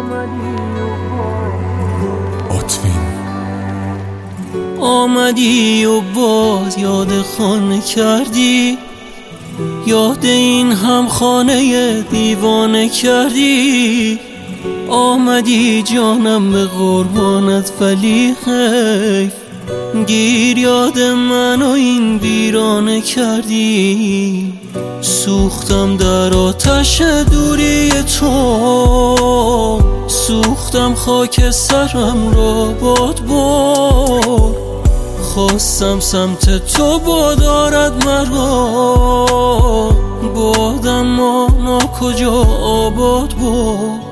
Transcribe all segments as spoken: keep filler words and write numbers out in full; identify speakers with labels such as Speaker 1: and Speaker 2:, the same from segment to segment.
Speaker 1: آتوین
Speaker 2: آمدی و باز یاد خانه کردی، یاد این هم خانه دیوانه کردی. آمدی جانم به قربانت ولی حیف، گیر یاد من و این ویرانه کردی. سوختم در آتش دوری تو، سوختم خاک سرم را باد بار. خواستم سمت تو بادارد مرا، بادم ما ناکجا آباد باد.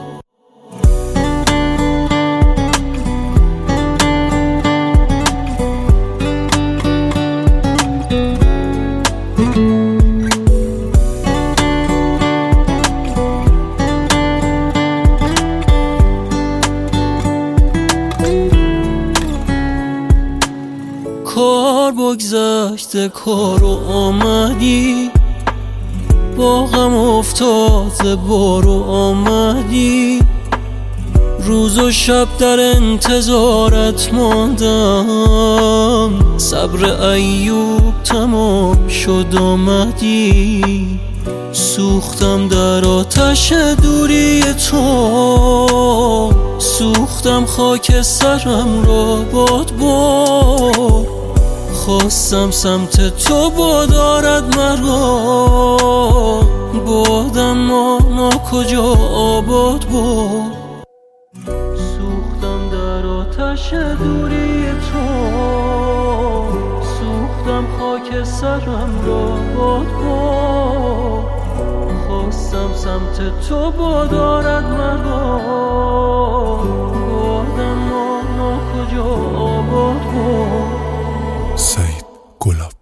Speaker 2: کار بگذشته کارو آمدی، با غم افتاده بارو آمدی. روز و شب در انتظارت ماندم، صبر ایوب تمام شد آمدی. سوختم در آتش دوری تو، سوختم خاک سرم را باد بار. خواستم سمت تو بادارد مرا، بادم ما ناکجا آباد باد. سوختم در آتش دوری تو، سوختم خاک سرم را باد باد. خواستم سمت تو بادارد مرا، بادم ما ناکجا آباد باد.
Speaker 1: سعید گلاب.